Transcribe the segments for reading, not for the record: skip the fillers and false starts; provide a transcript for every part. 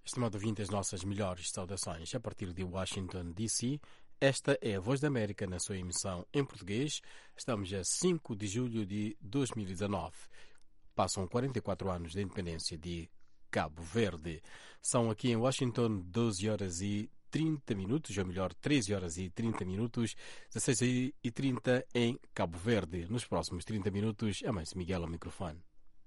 Estimado ouvinte, as nossas melhores saudações a partir de Washington, D.C. Esta é a Voz da América na sua emissão em português. Estamos a 5 de julho de 2019. Passam 44 anos da independência de Cabo Verde. São aqui em Washington 12 horas e 30 minutos, ou melhor, 13 horas e 30 minutos, 16 e 30 em Cabo Verde. Nos próximos 30 minutos, é mais Miguel ao microfone.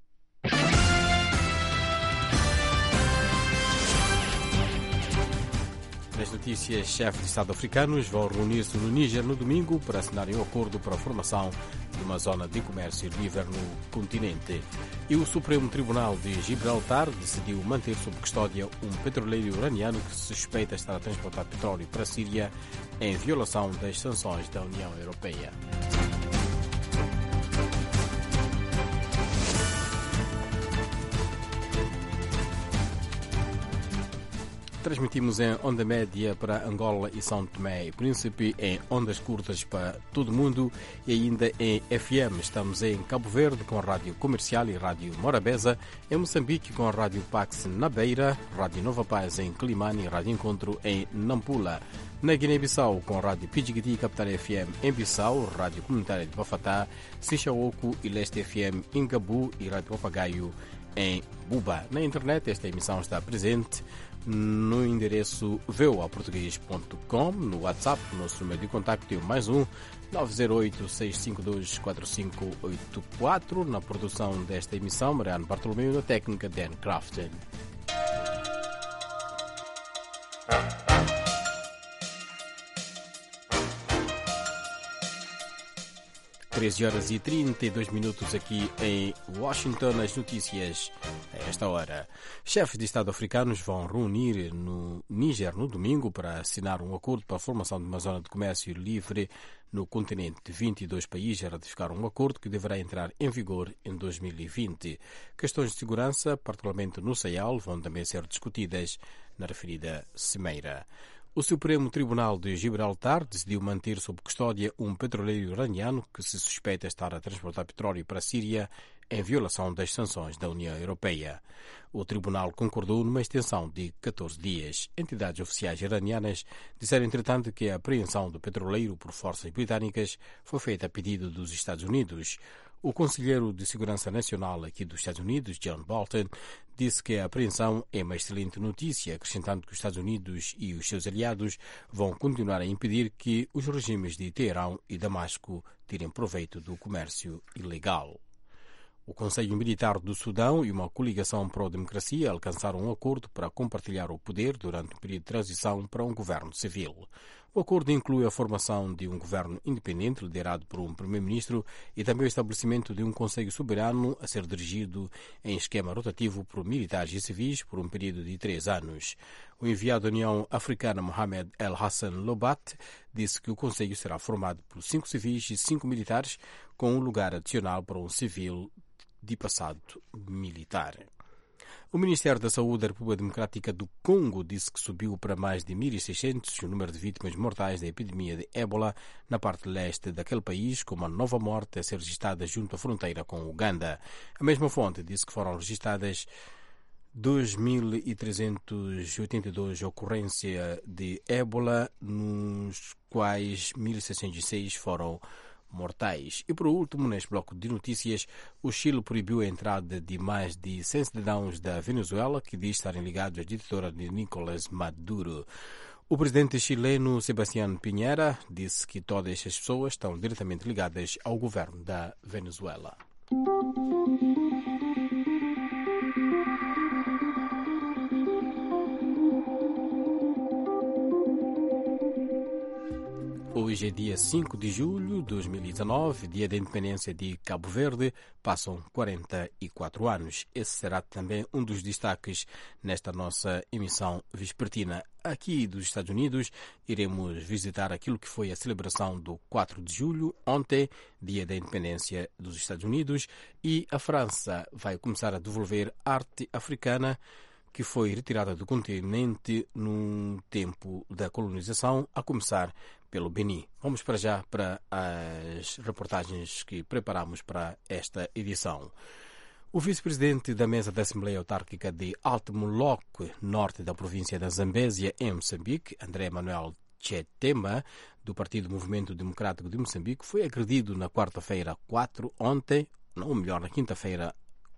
Nas notícias, chefes de Estado africanos vão reunir-se no Níger no domingo para assinarem um acordo para a formação de uma zona de comércio livre no continente. E o Supremo Tribunal de Gibraltar decidiu manter sob custódia um petroleiro iraniano que se suspeita estar a transportar petróleo para a Síria em violação das sanções da União Europeia. Transmitimos em onda média para Angola e São Tomé e Príncipe, em ondas curtas para todo o mundo e ainda em FM. Estamos em Cabo Verde com a Rádio Comercial e Rádio Morabeza, em Moçambique com a Rádio Pax na Beira, Rádio Nova Paz em Climane e Rádio Encontro em Nampula. Na Guiné-Bissau com a Rádio Pidgidi Capital FM em Bissau, Rádio Comunitária de Bafatá, Sixaoco e Leste FM em Gabu e Rádio Papagaio em Buba. Na internet esta emissão está presente no endereço voaportugues.com, no WhatsApp, nosso número de contacto é o +1 908-652-4584. Na produção desta emissão, Mariano Bartolomeu, na técnica Dan Crafton. Treze horas e 32 minutos aqui em Washington. As notícias a esta hora. Chefes de Estado africanos vão reunir no Níger no domingo para assinar um acordo para a formação de uma zona de comércio livre no continente. 22 países ratificaram um acordo que deverá entrar em vigor em 2020. Questões de segurança, particularmente no Sahel, vão também ser discutidas na referida cimeira. O Supremo Tribunal de Gibraltar decidiu manter sob custódia um petroleiro iraniano que se suspeita estar a transportar petróleo para a Síria em violação das sanções da União Europeia. O tribunal concordou numa extensão de 14 dias. Entidades oficiais iranianas disseram, entretanto, que a apreensão do petroleiro por forças britânicas foi feita a pedido dos Estados Unidos. O conselheiro de Segurança Nacional aqui dos Estados Unidos, John Bolton, disse que a apreensão é uma excelente notícia, acrescentando que os Estados Unidos e os seus aliados vão continuar a impedir que os regimes de Teherão e Damasco tirem proveito do comércio ilegal. O Conselho Militar do Sudão e uma coligação pró-democracia alcançaram um acordo para compartilhar o poder durante um período de transição para um governo civil. O acordo inclui a formação de um governo independente liderado por um primeiro-ministro e também o estabelecimento de um Conselho Soberano a ser dirigido em esquema rotativo por militares e civis por um período de 3 anos. O enviado da União Africana Mohamed El Hassan Lobat disse que o Conselho será formado por 5 civis e 5 militares, com um lugar adicional para um civil de passado militar. O Ministério da Saúde da República Democrática do Congo disse que subiu para mais de 1.600 o número de vítimas mortais da epidemia de ébola na parte leste daquele país, com uma nova morte a ser registrada junto à fronteira com Uganda. A mesma fonte disse que foram registradas 2.382 ocorrências de ébola, nos quais 1.606 foram mortais. E por último, neste bloco de notícias, o Chile proibiu a entrada de mais de 100 cidadãos da Venezuela que diz estarem ligados à ditadura de Nicolás Maduro. O presidente chileno Sebastián Piñera disse que todas estas pessoas estão diretamente ligadas ao governo da Venezuela. Hoje é dia 5 de julho de 2019, dia da independência de Cabo Verde. Passam 44 anos. Esse será também um dos destaques nesta nossa emissão vespertina. Aqui dos Estados Unidos, iremos visitar aquilo que foi a celebração do 4 de julho, ontem, dia da independência dos Estados Unidos, e a França vai começar a devolver arte africana que foi retirada do continente num tempo da colonização, a começar pelo Benin. Vamos para já para as reportagens que preparamos para esta edição. O vice-presidente da mesa da Assembleia Autárquica de Alto Moloque, norte da província da Zambésia, em Moçambique, André Manuel Chetema, do Partido Movimento Democrático de Moçambique, foi agredido na quarta-feira 4 ontem, ou melhor, na quinta-feira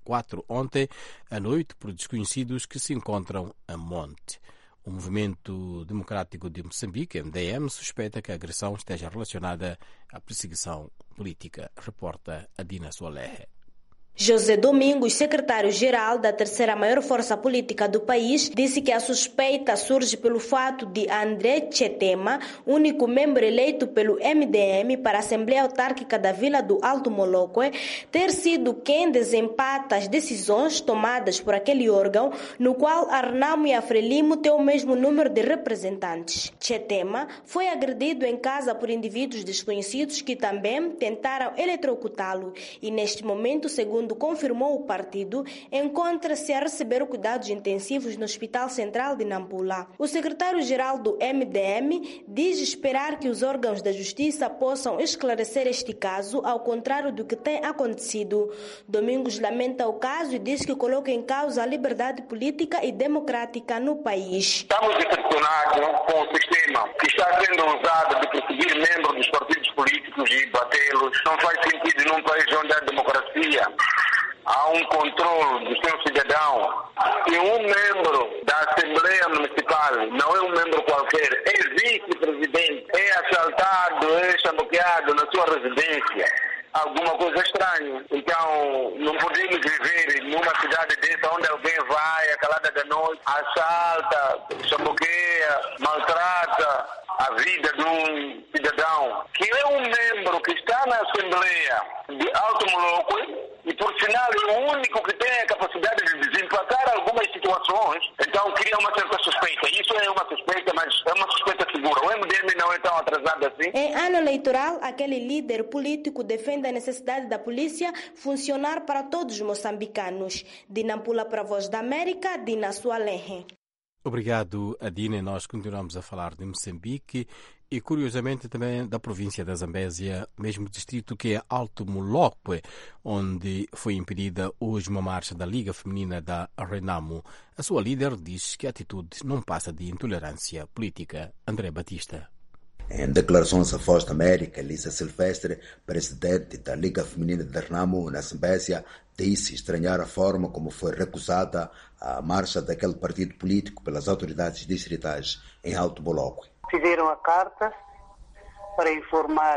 4 ontem, à noite, por desconhecidos que se encontram a monte. O Movimento Democrático de Moçambique, MDM, suspeita que a agressão esteja relacionada à perseguição política, reporta Adina Soalehe. José Domingos, secretário-geral da terceira maior força política do país, disse que a suspeita surge pelo fato de André Chetema, único membro eleito pelo MDM para a Assembleia Autárquica da Vila do Alto Moloque, ter sido quem desempata as decisões tomadas por aquele órgão, no qual a Renamo e a Frelimo têm o mesmo número de representantes. Chetema foi agredido em casa por indivíduos desconhecidos que também tentaram eletrocutá-lo e, neste momento, segundo confirmou o partido, encontra-se a receber cuidados intensivos no Hospital Central de Nampula. O secretário-geral do MDM diz esperar que os órgãos da justiça possam esclarecer este caso, ao contrário do que tem acontecido. Domingos lamenta o caso e diz que coloca em causa a liberdade política e democrática no país. Estamos decepcionados com o sistema que está sendo usado de perseguir membros dos partidos políticos e batê-los. Não faz sentido num país onde há democracia. Há um controle do seu cidadão. E um membro da Assembleia Municipal, não é um membro qualquer, é vice-presidente, é assaltado, é chamuqueado na sua residência. Alguma coisa estranha. Então, não podemos viver numa cidade dessa onde alguém vai, à calada da noite, assalta, chamuqueia, maltrata a vida de um cidadão, que é um membro que está na Assembleia de Alto Moloque e, por sinal, é o único que tem a capacidade de desempatar algumas situações. Então, cria uma certa suspeita. Isso é uma suspeita, mas é uma suspeita segura. O MDM não é tão atrasado assim. Em ano eleitoral, aquele líder político defende a necessidade da polícia funcionar para todos os moçambicanos. De Nampula para a Voz da América, Dina Soalehe. Obrigado, Adina. Nós continuamos a falar de Moçambique e, curiosamente, também da província da Zambésia, mesmo distrito que é Alto Moloque, onde foi impedida hoje uma marcha da Liga Feminina da Renamo. A sua líder diz que a atitude não passa de intolerância política. André Batista. Em declarações à Voz da América, Elisa Silvestre, presidente da Liga Feminina de Renamo na Zambésia, disse estranhar a forma como foi recusada a marcha daquele partido político pelas autoridades distritais em Alto Moloque. Fizeram a carta para informar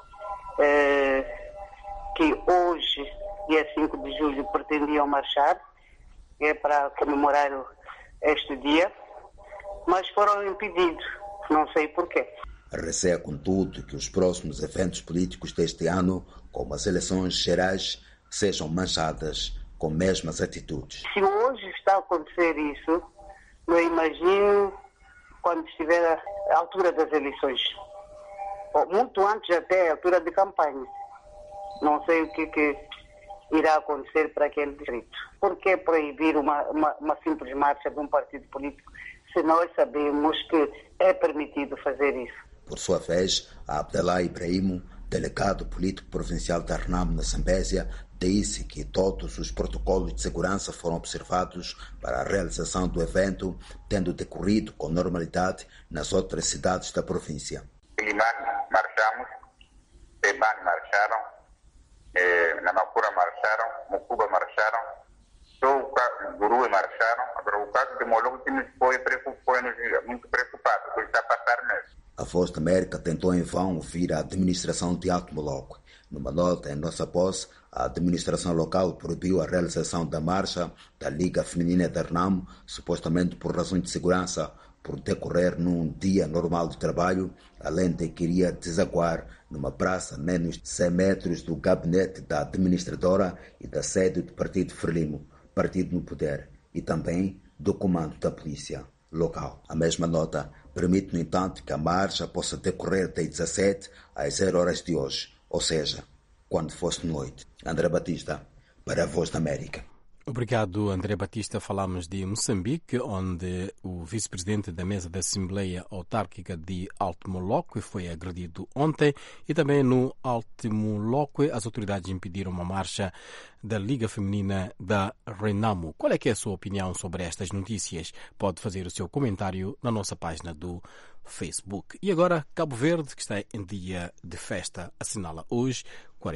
que hoje, dia 5 de julho, pretendiam marchar, que é para comemorar este dia, mas foram impedidos, não sei porquê. Receia, contudo, que os próximos eventos políticos deste ano, como as eleições gerais, sejam manchadas com mesmas atitudes. Se hoje está a acontecer isso, eu imagino quando estiver à altura das eleições. Ou muito antes até a altura de campanha. Não sei o que irá acontecer para aquele distrito. Por que proibir uma simples marcha de um partido político se nós sabemos que é permitido fazer isso? Por sua vez, Abdellah Ibrahim, delegado político provincial da Renamo na Zambésia, disse que todos os protocolos de segurança foram observados para a realização do evento, tendo decorrido com normalidade nas outras cidades da província. Limane marchamos, Tebane marcharam, Namakura marcharam, Mucuba marcharam, Gurue marcharam. Agora o caso de Moloque nos foi muito preocupado, porque está a passar mesmo. A Voz da América tentou em vão ouvir a administração de Alto Moloque. Numa nota em nossa posse, a administração local proibiu a realização da marcha da Liga Feminina de Renamo, supostamente por razões de segurança, por decorrer num dia normal de trabalho, além de que iria desaguar numa praça a menos de 100 metros do gabinete da administradora e da sede do Partido Frelimo, partido no poder, e também do comando da polícia local. A mesma nota permite, no entanto, que a marcha possa decorrer das 17 às 0 horas de hoje, ou seja, quando fosse noite. André Batista, para a Voz da América. Obrigado, André Batista. Falamos de Moçambique, onde o vice-presidente da mesa da Assembleia Autárquica de Alto Moloque foi agredido ontem, e também no Alto Moloque as autoridades impediram uma marcha da Liga Feminina da Renamo. Qual é que é a sua opinião sobre estas notícias? Pode fazer o seu comentário na nossa página do Facebook. E agora, Cabo Verde, que está em dia de festa, assinala hoje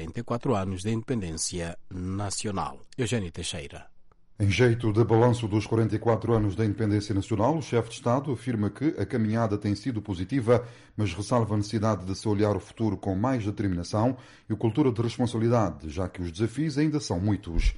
44 anos de independência nacional. Eugênio Teixeira. Em jeito de balanço dos 44 anos da independência nacional, o chefe de Estado afirma que a caminhada tem sido positiva, mas ressalva a necessidade de se olhar o futuro com mais determinação e cultura de responsabilidade, já que os desafios ainda são muitos.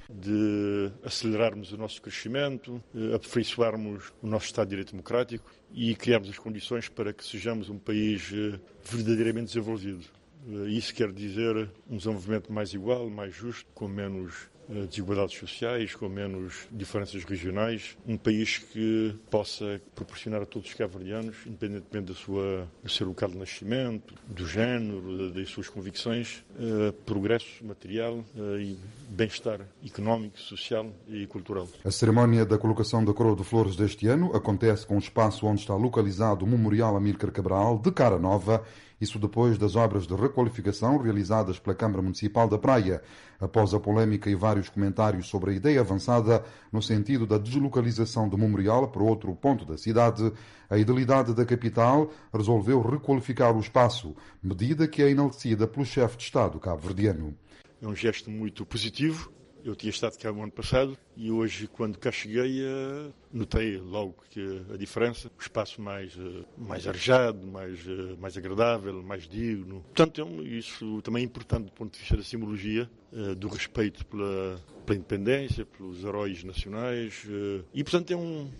De acelerarmos o nosso crescimento, aperfeiçoarmos o nosso Estado de Direito Democrático e criarmos as condições para que sejamos um país verdadeiramente desenvolvido. Isso quer dizer um desenvolvimento mais igual, mais justo, com menos desigualdades sociais, com menos diferenças regionais, um país que possa proporcionar a todos os cabo-verdianos, independentemente do seu local de nascimento, do género, das suas convicções, progresso material e bem-estar económico, social e cultural. A cerimónia da colocação da Coroa de Flores deste ano acontece com o espaço onde está localizado o Memorial Amílcar Cabral, de cara nova, isso depois das obras de requalificação realizadas pela Câmara Municipal da Praia, após a polémica e vários comentários sobre a ideia avançada no sentido da deslocalização do memorial para outro ponto da cidade. A Idilidade da capital resolveu requalificar o espaço, medida que é enaltecida pelo chefe de Estado cabo-verdiano. É um gesto muito positivo. Eu tinha estado cá no ano passado e hoje, quando cá cheguei, notei logo que a diferença, o espaço mais arejado, mais agradável, mais digno. Portanto, isso também é importante do ponto de vista da simbologia, do respeito pela independência, pelos heróis nacionais. E, portanto,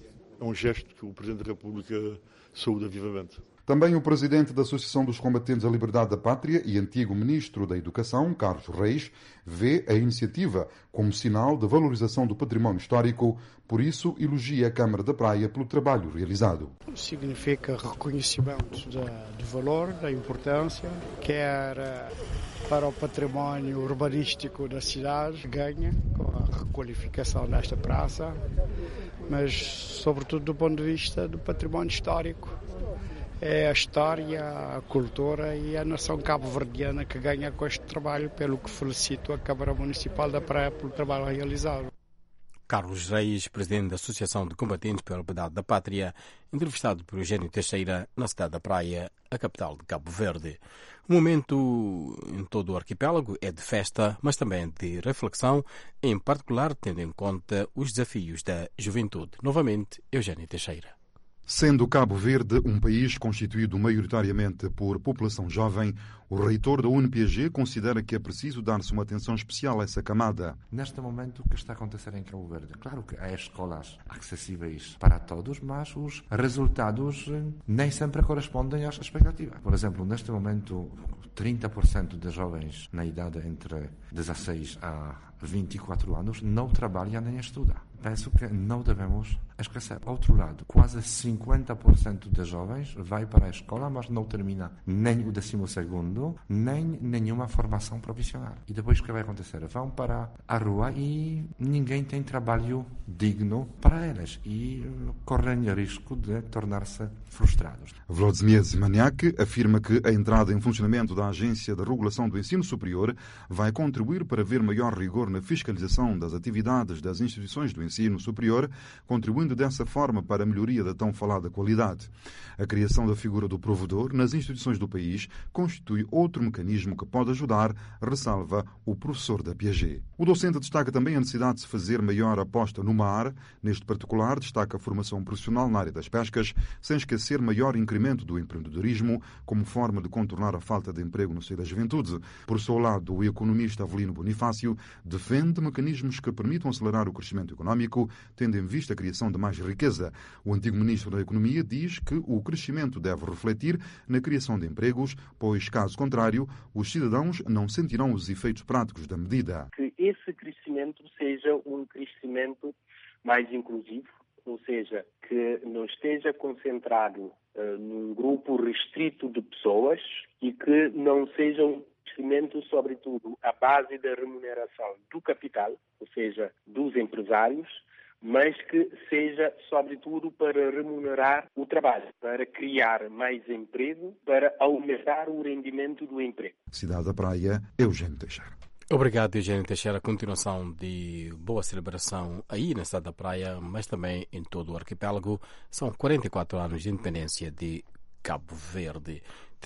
é um gesto que o Presidente da República saúda vivamente. Também o presidente da Associação dos Combatentes da Liberdade da Pátria e antigo ministro da Educação, Carlos Reis, vê a iniciativa como sinal de valorização do património histórico, por isso elogia a Câmara da Praia pelo trabalho realizado. Significa reconhecimento do valor, da importância, quer para o património urbanístico da cidade, ganha com a requalificação desta praça, mas sobretudo do ponto de vista do património histórico. É a história, a cultura e a nação cabo-verdiana que ganha com este trabalho, pelo que felicito a Câmara Municipal da Praia pelo trabalho realizado. Carlos Reis, presidente da Associação de Combatentes pela Liberdade da Pátria, entrevistado por Eugênio Teixeira na cidade da Praia, a capital de Cabo Verde. O momento em todo o arquipélago é de festa, mas também de reflexão, em particular tendo em conta os desafios da juventude. Novamente, Eugênio Teixeira. Sendo Cabo Verde um país constituído maioritariamente por população jovem, o reitor da UNPG considera que é preciso dar-se uma atenção especial a essa camada. Neste momento, o que está a acontecer em Cabo Verde? Claro que há escolas acessíveis para todos, mas os resultados nem sempre correspondem às expectativas. Por exemplo, neste momento, 30% de jovens na idade entre 16 a 24 anos não trabalham nem estudam. Penso que não devemos esquecer. Outro lado, quase 50% de jovens vai para a escola, mas não termina nem o 12º, nem nenhuma formação profissional. E depois o que vai acontecer? Vão para a rua e ninguém tem trabalho digno para eles e correm o risco de tornar-se frustrados. Vladimir Zimaniak afirma que a entrada em funcionamento da Agência de Regulação do Ensino Superior vai contribuir para haver maior rigor na fiscalização das atividades das instituições do ensino superior, contribuindo dessa forma para a melhoria da tão falada qualidade. A criação da figura do provedor nas instituições do país constitui outro mecanismo que pode ajudar, ressalva o professor da Piaget. O docente destaca também a necessidade de se fazer maior aposta no mar, neste particular destaca a formação profissional na área das pescas, sem esquecer maior incremento do empreendedorismo como forma de contornar a falta de emprego no seio da juventude. Por seu lado, o economista Avelino Bonifácio defende mecanismos que permitam acelerar o crescimento económico, tendo em vista a criação de mais riqueza. O antigo ministro da Economia diz que o crescimento deve refletir na criação de empregos, pois, caso contrário, os cidadãos não sentirão os efeitos práticos da medida. Que esse crescimento seja um crescimento mais inclusivo, ou seja, que não esteja concentrado num grupo restrito de pessoas e que não seja um crescimento, sobretudo, à base da remuneração do capital, ou seja, dos empresários, mas que seja, sobretudo, para remunerar o trabalho, para criar mais emprego, para aumentar o rendimento do emprego. Cidade da Praia, Eugênio Teixeira. Obrigado, Eugênio Teixeira. Continuação de boa celebração aí na Cidade da Praia, mas também em todo o arquipélago. São 44 anos de independência de Cabo Verde.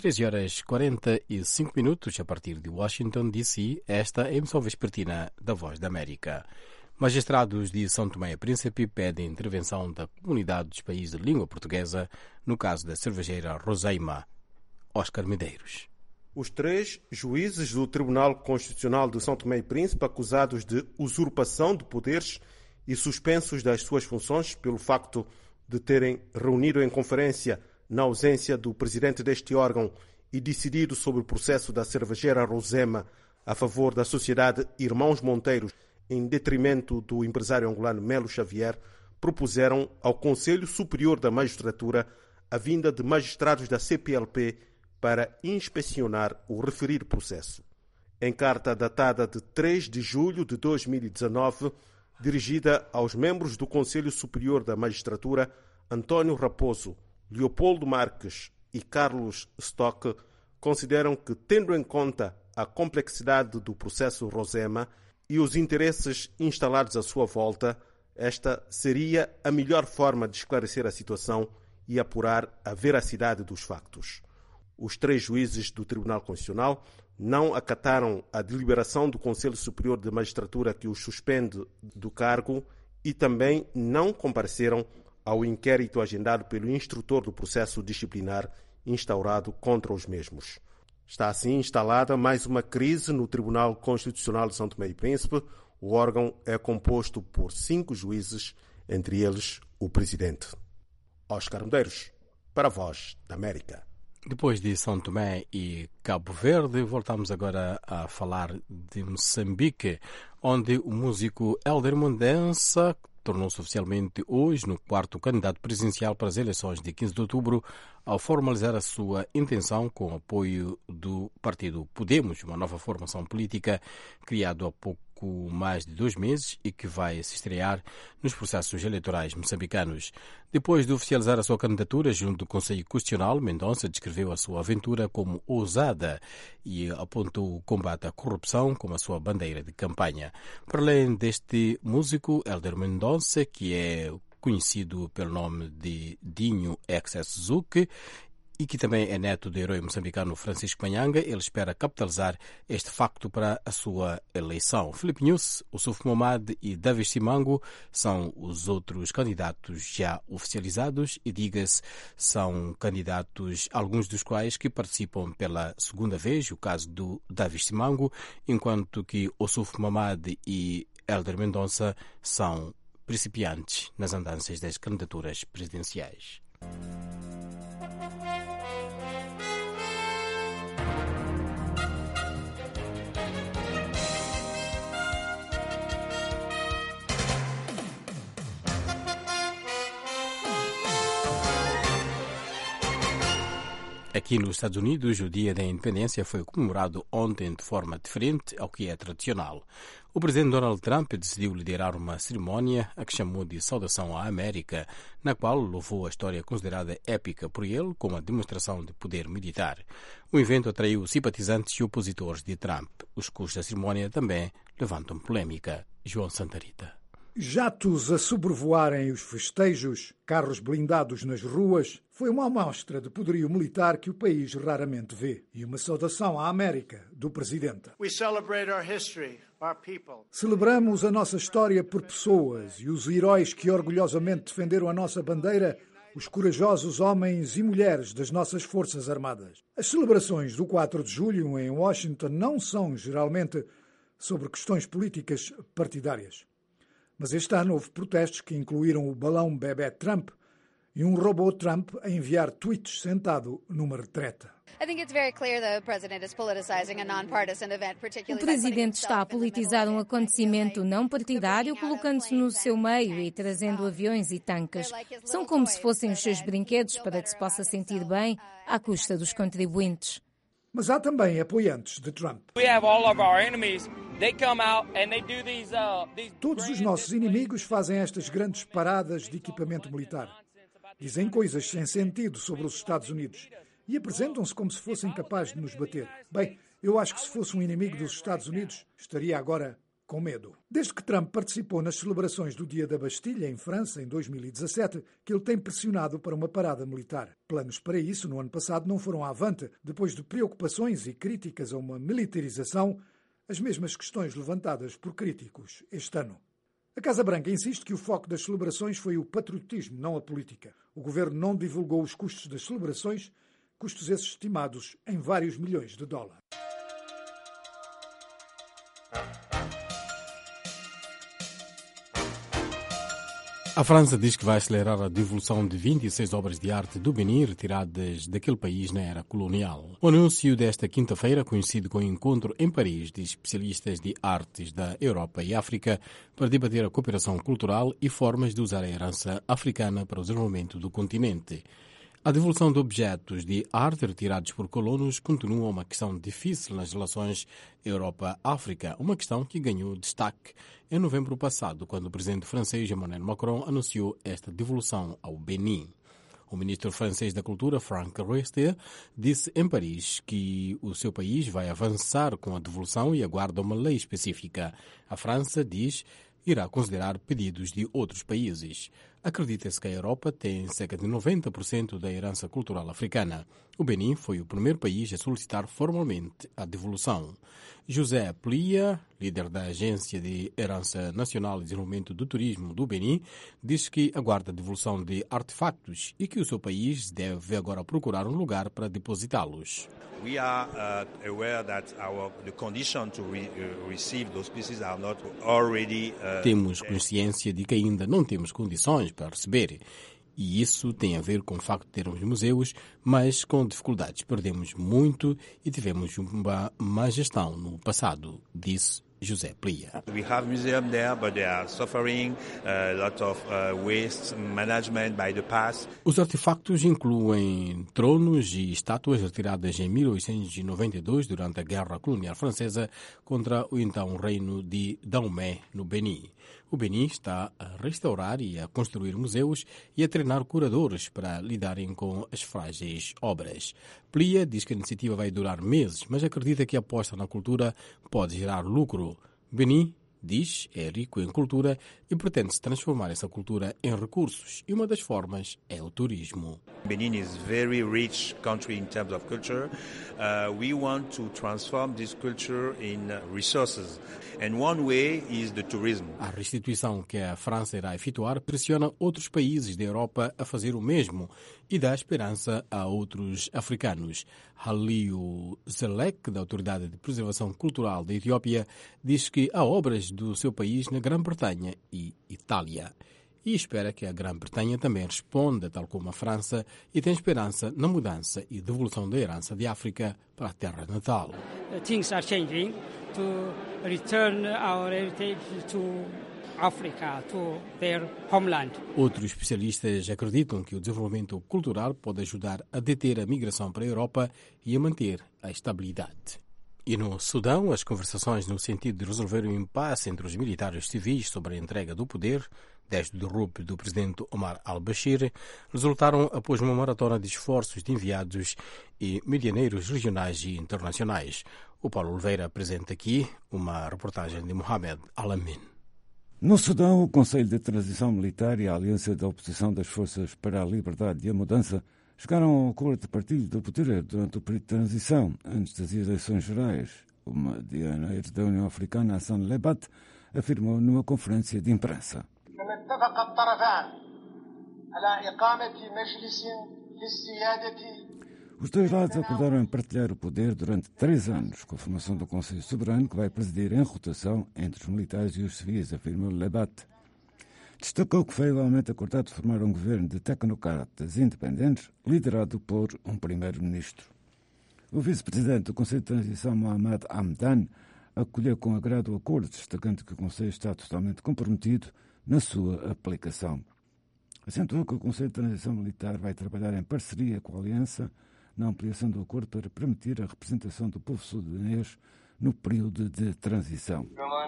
13h45 a partir de Washington, D.C., esta é a emissão vespertina da Voz da América. Magistrados de São Tomé e Príncipe pedem intervenção da comunidade dos países de língua portuguesa no caso da cervejeira Roseima. Oscar Medeiros. Os 3 juízes do Tribunal Constitucional de São Tomé e Príncipe, acusados de usurpação de poderes e suspensos das suas funções pelo facto de terem reunido em conferência na ausência do presidente deste órgão e decidido sobre o processo da cervejeira Roseima a favor da sociedade Irmãos Monteiros, em detrimento do empresário angolano Melo Xavier, propuseram ao Conselho Superior da Magistratura a vinda de magistrados da CPLP para inspecionar o referido processo. Em carta datada de 3 de julho de 2019, dirigida aos membros do Conselho Superior da Magistratura, António Raposo, Leopoldo Marques e Carlos Stock, consideram que, tendo em conta a complexidade do processo Roseima e os interesses instalados à sua volta, esta seria a melhor forma de esclarecer a situação e apurar a veracidade dos factos. Os 3 juízes do Tribunal Constitucional não acataram a deliberação do Conselho Superior de Magistratura que os suspende do cargo e também não compareceram ao inquérito agendado pelo instrutor do processo disciplinar instaurado contra os mesmos. Está assim instalada mais uma crise no Tribunal Constitucional de São Tomé e Príncipe. O órgão é composto por 5 juízes, entre eles o presidente. Oscar Medeiros, para a Voz da América. Depois de São Tomé e Cabo Verde, voltamos agora a falar de Moçambique, onde o músico Hélder Mendonça tornou-se oficialmente hoje no 4º candidato presidencial para as eleições de 15 de outubro, ao formalizar a sua intenção com o apoio do partido Podemos, uma nova formação política criada há pouco mais de 2 meses e que vai se estrear nos processos eleitorais moçambicanos. Depois de oficializar a sua candidatura junto do Conselho Constitucional, Mendonça descreveu a sua aventura como ousada e apontou o combate à corrupção como a sua bandeira de campanha. Para além deste músico, Hélder Mendonça, que é conhecido pelo nome de Dinho Exes-Zuc, e que também é neto do herói moçambicano Francisco Manhanga, ele espera capitalizar este facto para a sua eleição. Filipe Nunes, Ossuf Momad e David Simango são os outros candidatos já oficializados e, diga-se, são candidatos, alguns dos quais que participam pela segunda vez, o caso do David Simango, enquanto que Ossuf Momad e Hélder Mendonça são principiantes nas andanças das candidaturas presidenciais. Aqui nos Estados Unidos, o Dia da Independência foi comemorado ontem de forma diferente ao que é tradicional. O presidente Donald Trump decidiu liderar uma cerimónia a que chamou de Saudação à América, na qual louvou a história considerada épica por ele como a demonstração de poder militar. O evento atraiu simpatizantes e opositores de Trump. Os custos da cerimónia também levantam polémica. João Santarita. Jatos a sobrevoarem os festejos, carros blindados nas ruas, foi uma amostra de poderio militar que o país raramente vê. E uma saudação à América, do presidente. Celebramos a nossa história por pessoas e os heróis que orgulhosamente defenderam a nossa bandeira, os corajosos homens e mulheres das nossas Forças Armadas. As celebrações do 4 de julho em Washington não são, geralmente, sobre questões políticas partidárias. Mas este ano houve protestos que incluíram o balão bebé Trump e um robô Trump a enviar tweets sentado numa retreta. O presidente está a politizar um acontecimento não partidário, colocando-se no seu meio e trazendo aviões e tanques. São como se fossem os seus brinquedos para que se possa sentir bem à custa dos contribuintes. Mas há também apoiantes de Trump. Todos os nossos inimigos fazem estas grandes paradas de equipamento militar. Dizem coisas sem sentido sobre os Estados Unidos e apresentam-se como se fossem capazes de nos bater. Bem, eu acho que se fosse um inimigo dos Estados Unidos, estaria agora com medo. Desde que Trump participou nas celebrações do Dia da Bastilha, em França, em 2017, que ele tem pressionado para uma parada militar. Planos para isso, no ano passado, não foram avante, depois de preocupações e críticas a uma militarização, as mesmas questões levantadas por críticos este ano. A Casa Branca insiste que o foco das celebrações foi o patriotismo, não a política. O governo não divulgou os custos das celebrações, custos esses estimados em vários milhões de dólares. A França diz que vai acelerar a devolução de 26 obras de arte do Benin retiradas daquele país na era colonial. O anúncio desta quinta-feira coincide com o encontro em Paris de especialistas de artes da Europa e África para debater a cooperação cultural e formas de usar a herança africana para o desenvolvimento do continente. A devolução de objetos de arte retirados por colonos continua uma questão difícil nas relações Europa-África, uma questão que ganhou destaque em novembro passado, quando o presidente francês Emmanuel Macron anunciou esta devolução ao Benin. O ministro francês da Cultura, Franck Riester, disse em Paris que o seu país vai avançar com a devolução e aguarda uma lei específica. A França, diz, irá considerar pedidos de outros países. Acredita-se que a Europa tem cerca de 90% da herança cultural africana. O Benin foi o primeiro país a solicitar formalmente a devolução. José Plia, líder da Agência de Herança Nacional e Desenvolvimento do Turismo do Benin, diz que aguarda a devolução de artefactos e que o seu país deve agora procurar um lugar para depositá-los. We are aware that the condition to receive those pieces are not already. Temos consciência de que ainda não temos condições para receber. E isso tem a ver com o facto de termos museus, mas com dificuldades. Perdemos muito e tivemos uma má gestão no passado, disse José Plia. We have museums there, but they are suffering a lot of waste management by the past. Os artefactos incluem tronos e estátuas retiradas em 1892 durante a Guerra Colonial Francesa contra o então Reino de Dahomey, no Benin. O Benin está a restaurar e a construir museus e a treinar curadores para lidarem com as frágeis obras. Plia diz que a iniciativa vai durar meses, mas acredita que a aposta na cultura pode gerar lucro. Benin, diz, é rico em cultura e pretende-se transformar essa cultura em recursos, e uma das formas é o turismo. Benin is a very rich country in terms of culture. We want to transform this culture in resources. And one way is the tourism. A restituição que a França irá efetuar pressiona outros países da Europa a fazer o mesmo e dá esperança a outros africanos. Halil Zelek, da Autoridade de Preservação Cultural da Etiópia, diz que há obras do seu país na Grã-Bretanha e Itália. E espera que a Grã-Bretanha também responda, tal como a França, e tem esperança na mudança e devolução da herança de África para a terra natal. Things are changing to return our heritage to Africa, to their homeland. Outros especialistas acreditam que o desenvolvimento cultural pode ajudar a deter a migração para a Europa e a manter a estabilidade. E no Sudão, as conversações no sentido de resolver o impasse entre os militares civis sobre a entrega do poder, desde o derrube do presidente Omar al-Bashir, resultaram após uma maratona de esforços de enviados e medianeiros regionais e internacionais. O Paulo Oliveira apresenta aqui uma reportagem de Mohamed Alamin. No Sudão, o Conselho de Transição Militar e a Aliança da Oposição das Forças para a Liberdade e a Mudança chegaram a um acordo de partilho do poder durante o período de transição, antes das eleições gerais. O medianeiro da União Africana, Hassan Lebat, afirmou numa conferência de imprensa. Os dois lados acordaram em partilhar o poder durante 3 anos, com a formação do Conselho Soberano, que vai presidir em rotação entre os militares e os civis, afirmou Lebat. Destacou que foi igualmente acordado formar um governo de tecnocratas independentes, liderado por um primeiro-ministro. O vice-presidente do Conselho de Transição, Mohamed Hamdan, acolheu com agrado o acordo, destacando que o Conselho está totalmente comprometido na sua aplicação. Acentuou que o Conselho de Transição Militar vai trabalhar em parceria com a Aliança na ampliação do acordo para permitir a representação do povo sudanês no período de transição.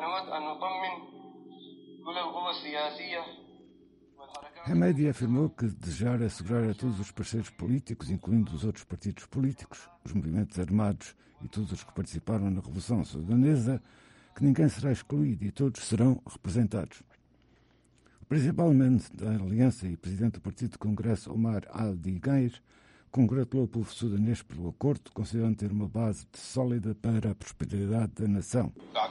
Hamedi afirmou que desejar assegurar a todos os parceiros políticos, incluindo os outros partidos políticos, os movimentos armados e todos os que participaram na Revolução Sudanesa, que ninguém será excluído e todos serão representados. O principal membro da Aliança e presidente do Partido do Congresso, Omar Al-Digair, congratulou o povo sudanês pelo acordo, considerando ter uma base sólida para a prosperidade da nação.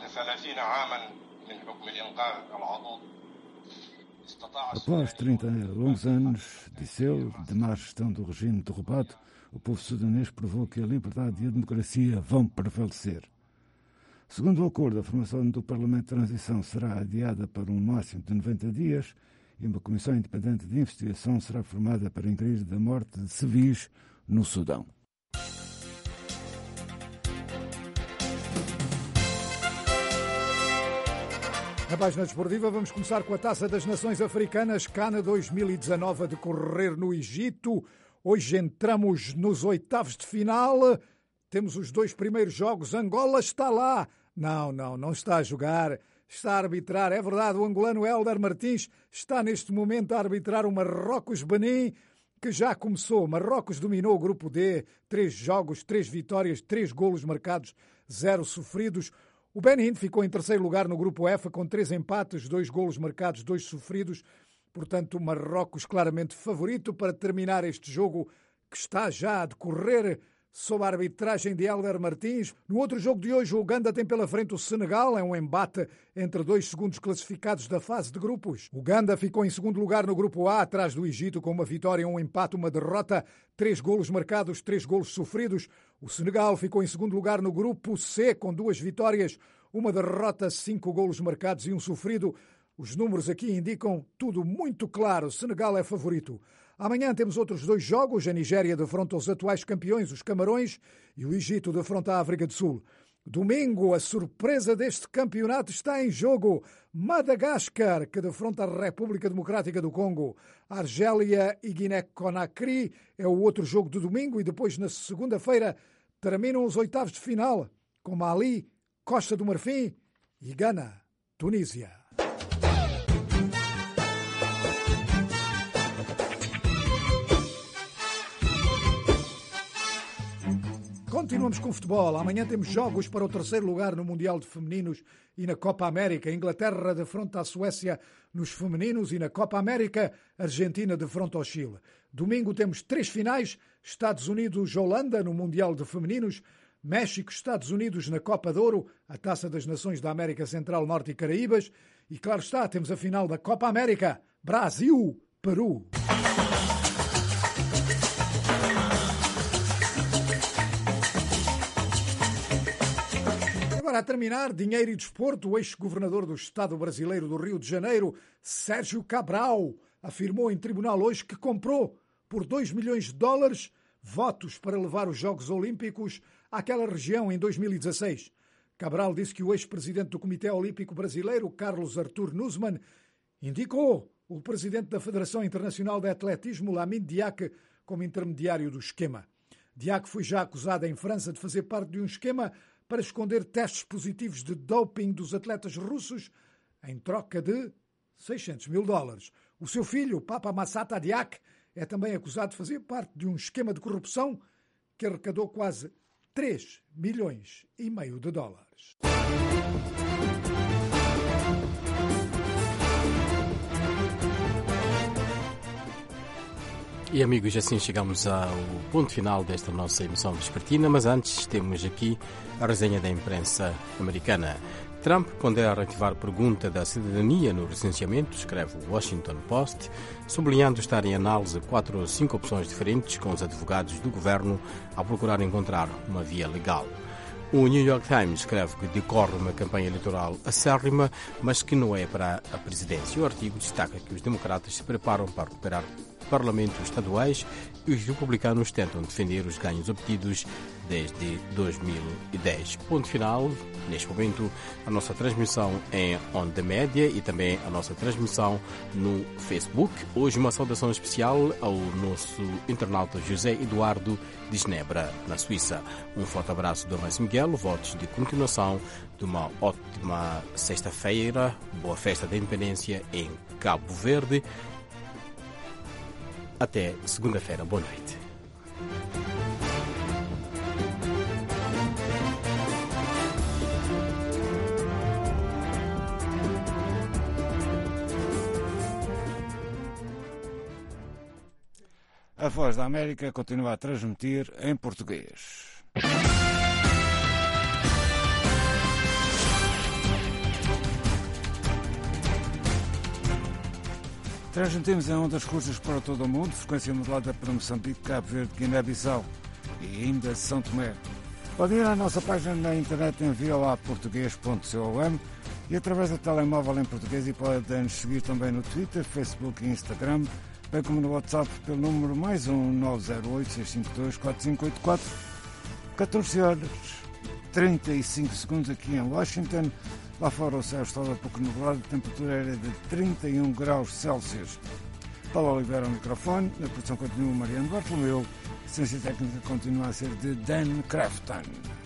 Após 30 longos anos, disse ele, de má gestão do regime derrubado, o povo sudanês provou que a liberdade e a democracia vão prevalecer. Segundo o acordo, a formação do Parlamento de Transição será adiada para um máximo de 90 dias e uma comissão independente de investigação será formada para inquirir da morte de civis no Sudão. Na página desportiva vamos começar com a Taça das Nações Africanas, Cana 2019 a decorrer no Egito. Hoje entramos nos oitavos de final. Temos os 2 primeiros jogos. Angola está lá. Não está a jogar. Está a arbitrar. É verdade, o angolano Hélder Martins está neste momento a arbitrar o Marrocos-Benin, que já começou. Marrocos dominou o grupo D. 3 jogos, 3 vitórias, 3 golos marcados, 0 sofridos. O Benin ficou em terceiro lugar no grupo F com 3 empates, 2 golos marcados, 2 sofridos. Portanto, o Marrocos claramente favorito para terminar este jogo que está já a decorrer sob a arbitragem de Hélder Martins. No outro jogo de hoje, o Uganda tem pela frente o Senegal. É um embate entre 2 segundos classificados da fase de grupos. O Uganda ficou em segundo lugar no grupo A, atrás do Egito, com uma vitória, um empate, uma derrota, 3 golos marcados, 3 golos sofridos. O Senegal ficou em segundo lugar no grupo C, com 2 vitórias, uma derrota, 5 golos marcados e 1 sofrido. Os números aqui indicam tudo muito claro. O Senegal é favorito. Amanhã temos outros 2 jogos. A Nigéria defronta os atuais campeões, os Camarões, e o Egito defronta a África do Sul. Domingo, a surpresa deste campeonato está em jogo. Madagascar, que defronta a República Democrática do Congo. Argélia e Guiné-Conakry é o outro jogo de domingo. E depois, na segunda-feira, terminam os oitavos de final, com Mali, Costa do Marfim e Gana, Tunísia. Continuamos com futebol. Amanhã temos jogos para o terceiro lugar no Mundial de Femininos e na Copa América. A Inglaterra defronta a Suécia nos femininos e na Copa América a Argentina defronta ao Chile. Domingo temos 3 finais. Estados Unidos-Holanda no Mundial de Femininos. México-Estados Unidos na Copa de Ouro, a Taça das Nações da América Central, Norte e Caraíbas. E claro está, temos a final da Copa América. Brasil-Peru. Agora, a terminar, dinheiro e desporto, o ex-governador do Estado brasileiro do Rio de Janeiro, Sérgio Cabral, afirmou em tribunal hoje que comprou por $2 milhões votos para levar os Jogos Olímpicos àquela região em 2016. Cabral disse que o ex-presidente do Comitê Olímpico Brasileiro, Carlos Arthur Nussmann, indicou o presidente da Federação Internacional de Atletismo, Lamine Diack, como intermediário do esquema. Diack foi já acusado em França de fazer parte de um esquema para esconder testes positivos de doping dos atletas russos em troca de $600 mil. O seu filho, Papa Massata Diack, é também acusado de fazer parte de um esquema de corrupção que arrecadou quase $3,5 milhões. E amigos, assim chegamos ao ponto final desta nossa emissão vespertina, mas antes temos aqui a resenha da imprensa americana. Trump pondera ativar a pergunta da cidadania no recenseamento, escreve o Washington Post, sublinhando estar em análise 4 ou 5 opções diferentes com os advogados do governo a procurar encontrar uma via legal. O New York Times escreve que decorre uma campanha eleitoral acérrima, mas que não é para a presidência. O artigo destaca que os democratas se preparam para recuperar parlamentos estaduais e os republicanos tentam defender os ganhos obtidos desde 2010. Ponto final, neste momento, a nossa transmissão em Onda Média e também a nossa transmissão no Facebook. Hoje uma saudação especial ao nosso internauta José Eduardo de Genebra, na Suíça. Um forte abraço do Márcio Miguel, votos de continuação de uma ótima sexta-feira, boa festa da independência em Cabo Verde. Até segunda-feira. Boa noite. A Voz da América continua a transmitir em português. Transmitimos em ondas curtas para todo o mundo, frequência modulada para Moçambique, Cabo Verde, Guiné-Bissau e ainda São Tomé. Pode ir à nossa página na internet em voaportugues.com e através do telemóvel em português, e pode nos seguir também no Twitter, Facebook e Instagram, bem como no WhatsApp pelo número +1 908 652 4584. 14 horas 35 segundos aqui em Washington. Lá fora o céu estava pouco nublado, a temperatura era de 31 graus Celsius. Paulo Oliveira ao microfone, na produção continua Mariano Bartolomeu, a ciência técnica continua a ser de Dan Crafton.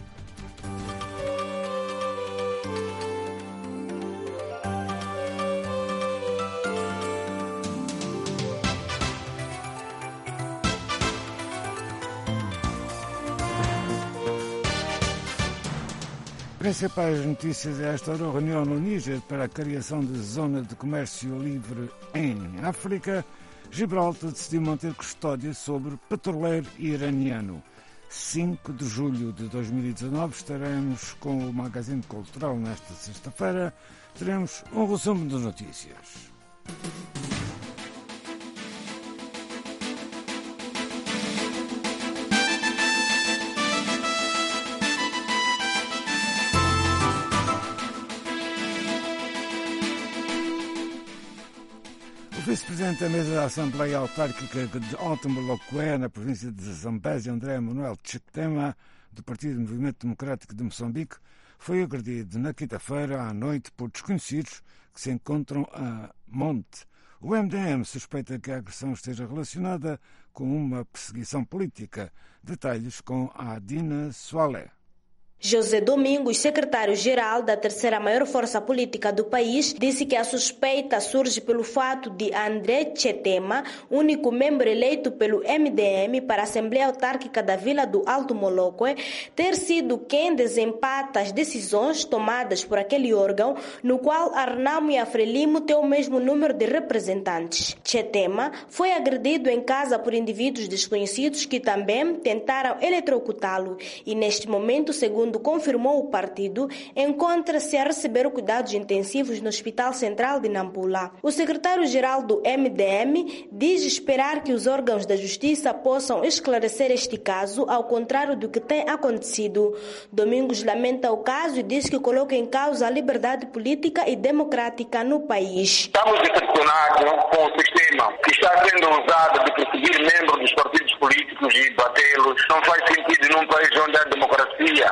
Principais notícias a esta hora: reunião no Níger para a criação de zona de comércio livre em África. Gibraltar decidiu manter custódia sobre petroleiro iraniano. 5 de julho de 2019 estaremos com o Magazine Cultural nesta sexta-feira. Teremos um resumo das notícias. O vice-presidente da mesa da Assembleia Autárquica de Otumba-Locué, na província de Zambésia, André Manuel Tchitema, do Partido Movimento Democrático de Moçambique, foi agredido na quinta-feira à noite por desconhecidos que se encontram a monte. O MDM suspeita que a agressão esteja relacionada com uma perseguição política. Detalhes com a Adina Soalé. José Domingos, secretário-geral da terceira maior força política do país, disse que a suspeita surge pelo fato de André Tchitema, único membro eleito pelo MDM para a Assembleia Autárquica da Vila do Alto Moloque, ter sido quem desempata as decisões tomadas por aquele órgão, no qual a Renamo e a Frelimo têm o mesmo número de representantes. Tchitema foi agredido em casa por indivíduos desconhecidos que também tentaram eletrocutá-lo e, neste momento, segundo confirmou o partido, encontra-se a receber cuidados intensivos no Hospital Central de Nampula. O secretário-geral do MDM diz esperar que os órgãos da justiça possam esclarecer este caso, ao contrário do que tem acontecido. Domingos lamenta o caso e diz que coloca em causa a liberdade política e democrática no país. Estamos decepcionados com o sistema que está sendo usado de perseguir membros dos partidos políticos e batê-los. Não faz sentido num país onde há democracia.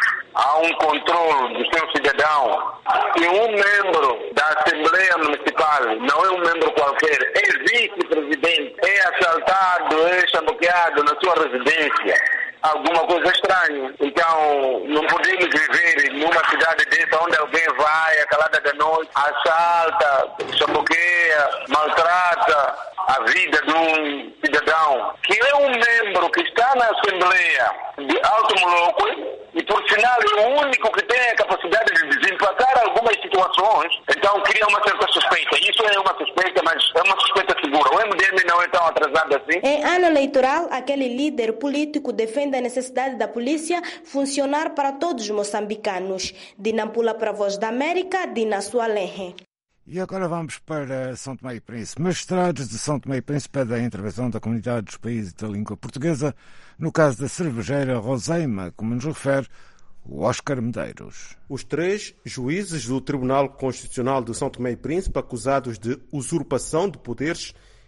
Há um controle do seu cidadão. E um membro da Assembleia Municipal, não é um membro qualquer, é vice-presidente, é assaltado, é chamboqueado na sua residência. Alguma coisa estranha. Então, não podemos viver numa cidade dessa onde alguém vai, à calada da noite, assalta, chamboqueia, maltrata a vida de um cidadão, que é um membro que está na Assembleia de Alto Moloque e, por sinal, é o único que tem a capacidade de desempatar algumas situações. Então, cria uma certa suspeita. Isso é uma suspeita, mas é uma suspeita segura. O MDM não é tão atrasado assim. Em ano eleitoral, aquele líder político defende a necessidade da polícia funcionar para todos os moçambicanos. De Nampula para a Voz da América, Dina Soalé. E agora vamos para São Tomé e Príncipe. Magistrados de São Tomé e Príncipe pedem a intervenção da comunidade dos países da língua portuguesa no caso da cervejeira Roseima, como nos refere o Oscar Medeiros. Os 3 juízes do Tribunal Constitucional de São Tomé e Príncipe, acusados de usurpação de poderes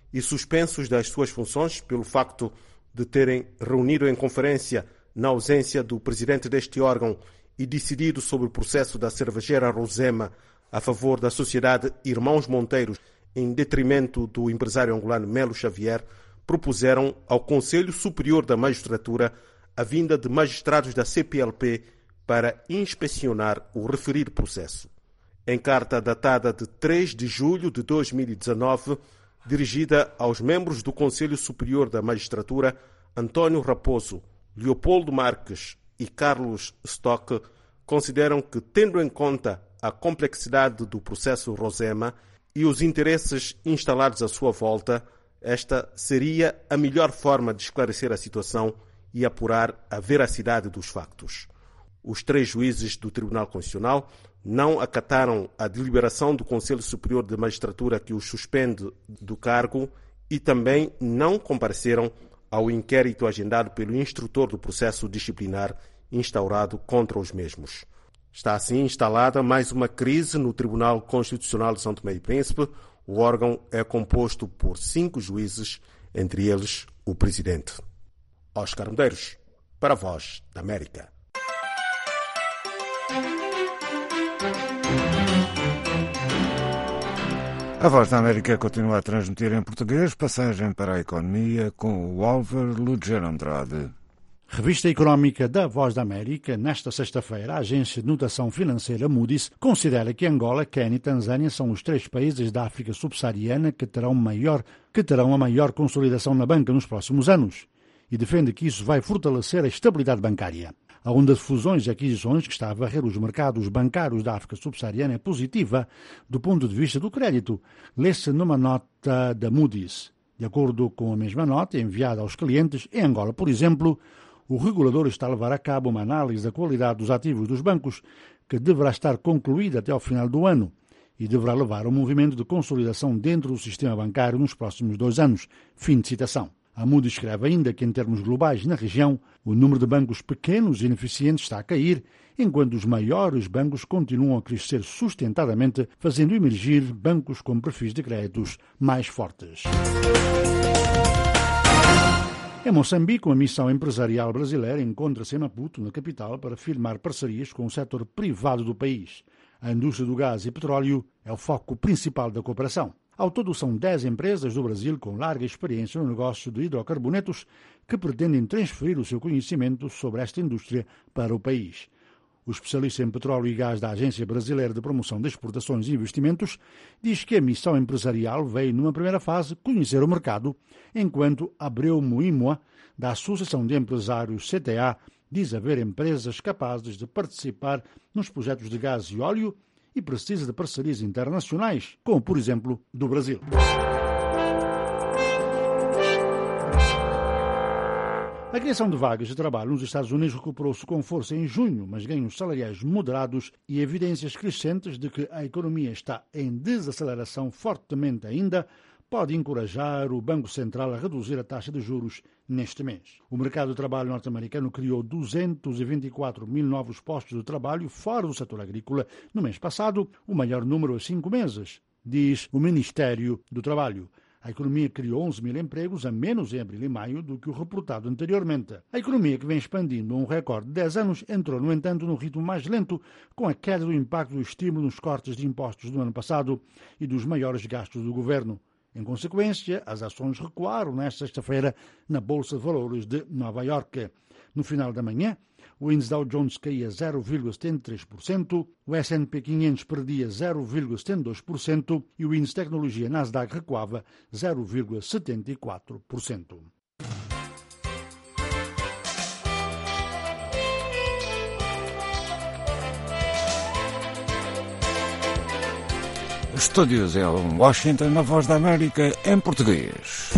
e suspensos das suas funções pelo facto de terem reunido em conferência na ausência do presidente deste órgão e decidido sobre o processo da cervejeira Rosema a favor da sociedade Irmãos Monteiros, em detrimento do empresário angolano Melo Xavier, propuseram ao Conselho Superior da Magistratura a vinda de magistrados da CPLP para inspecionar o referido processo. Em carta datada de 3 de julho de 2019, dirigida aos membros do Conselho Superior da Magistratura, António Raposo, Leopoldo Marques e Carlos Stock consideram que, tendo em conta a complexidade do processo Rosema e os interesses instalados à sua volta, esta seria a melhor forma de esclarecer a situação e apurar a veracidade dos factos. Os 3 juízes do Tribunal Constitucional não acataram a deliberação do Conselho Superior de Magistratura que os suspende do cargo e também não compareceram ao inquérito agendado pelo instrutor do processo disciplinar instaurado contra os mesmos. Está assim instalada mais uma crise no Tribunal Constitucional de São Tomé e Príncipe. O órgão é composto por 5 juízes, entre eles o presidente. Oscar Medeiros, para a Voz da América. A Voz da América continua a transmitir em português. Passagem para a economia com o Álvaro Lugero Andrade. Revista Económica da Voz da América, nesta sexta-feira, a agência de notação financeira Moody's considera que Angola, Quênia e Tanzânia são os 3 países da África subsaariana que terão a maior consolidação na banca nos próximos anos e defende que isso vai fortalecer a estabilidade bancária. A onda de fusões e aquisições que está a varrer os mercados bancários da África subsaariana é positiva do ponto de vista do crédito, lê-se numa nota da Moody's. De acordo com a mesma nota enviada aos clientes, em Angola, por exemplo, o regulador está a levar a cabo uma análise da qualidade dos ativos dos bancos que deverá estar concluída até ao final do ano e deverá levar a um movimento de consolidação dentro do sistema bancário nos próximos 2 anos. Fim de citação. A Moody's escreve ainda que, em termos globais na região, o número de bancos pequenos e ineficientes está a cair, enquanto os maiores bancos continuam a crescer sustentadamente, fazendo emergir bancos com perfis de créditos mais fortes. Em Moçambique, uma missão empresarial brasileira encontra-se em Maputo, na capital, para firmar parcerias com o setor privado do país. A indústria do gás e petróleo é o foco principal da cooperação. Ao todo, são 10 empresas do Brasil com larga experiência no negócio de hidrocarbonetos que pretendem transferir o seu conhecimento sobre esta indústria para o país. O especialista em petróleo e gás da Agência Brasileira de Promoção de Exportações e Investimentos diz que a missão empresarial veio, numa primeira fase, conhecer o mercado, enquanto Abreu Muímoa, da Associação de Empresários CTA, diz haver empresas capazes de participar nos projetos de gás e óleo e precisa de parcerias internacionais, como, por exemplo, do Brasil. A criação de vagas de trabalho nos Estados Unidos recuperou-se com força em junho, mas ganhos salariais moderados e evidências crescentes de que a economia está em desaceleração fortemente ainda pode encorajar o Banco Central a reduzir a taxa de juros neste mês. O mercado de trabalho norte-americano criou 224 mil novos postos de trabalho fora do setor agrícola no mês passado, o maior número há 5 meses, diz o Ministério do Trabalho. A economia criou 11 mil empregos a menos em abril e maio do que o reportado anteriormente. A economia, que vem expandindo um recorde de 10 anos, entrou, no entanto, no ritmo mais lento, com a queda do impacto do estímulo nos cortes de impostos do ano passado e dos maiores gastos do governo. Em consequência, as ações recuaram nesta sexta-feira na Bolsa de Valores de Nova Iorque. No final da manhã, o índice Dow Jones caía 0,73%, o S&P 500 perdia 0,72% e o índice de tecnologia Nasdaq recuava 0,74%. Estúdios em Washington, na Voz da América, em português.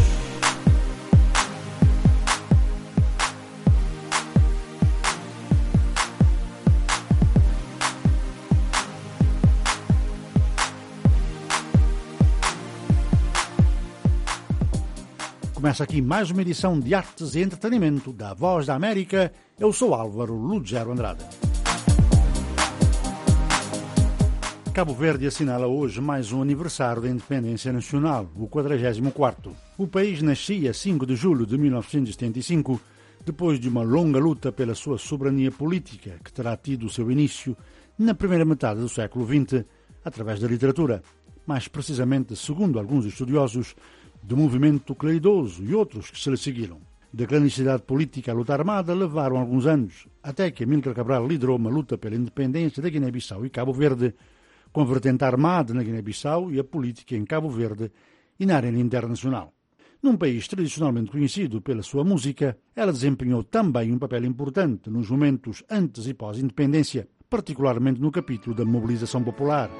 Começa aqui mais uma edição de Artes e Entretenimento da Voz da América. Eu sou Álvaro Lugero Andrade. Cabo Verde assinala hoje mais um aniversário da independência nacional, o 44º. O país nascia 5 de julho de 1975, depois de uma longa luta pela sua soberania política, que terá tido o seu início na primeira metade do século XX, através da literatura, mais precisamente, segundo alguns estudiosos, do movimento claridoso e outros que se lhe seguiram. Da clandestinidade política à luta armada levaram alguns anos, até que Amílcar Cabral liderou uma luta pela independência da Guiné-Bissau e Cabo Verde, com a vertente armada na Guiné-Bissau e a política em Cabo Verde e na arena internacional. Num país tradicionalmente conhecido pela sua música, ela desempenhou também um papel importante nos momentos antes e pós-independência, particularmente no capítulo da mobilização popular.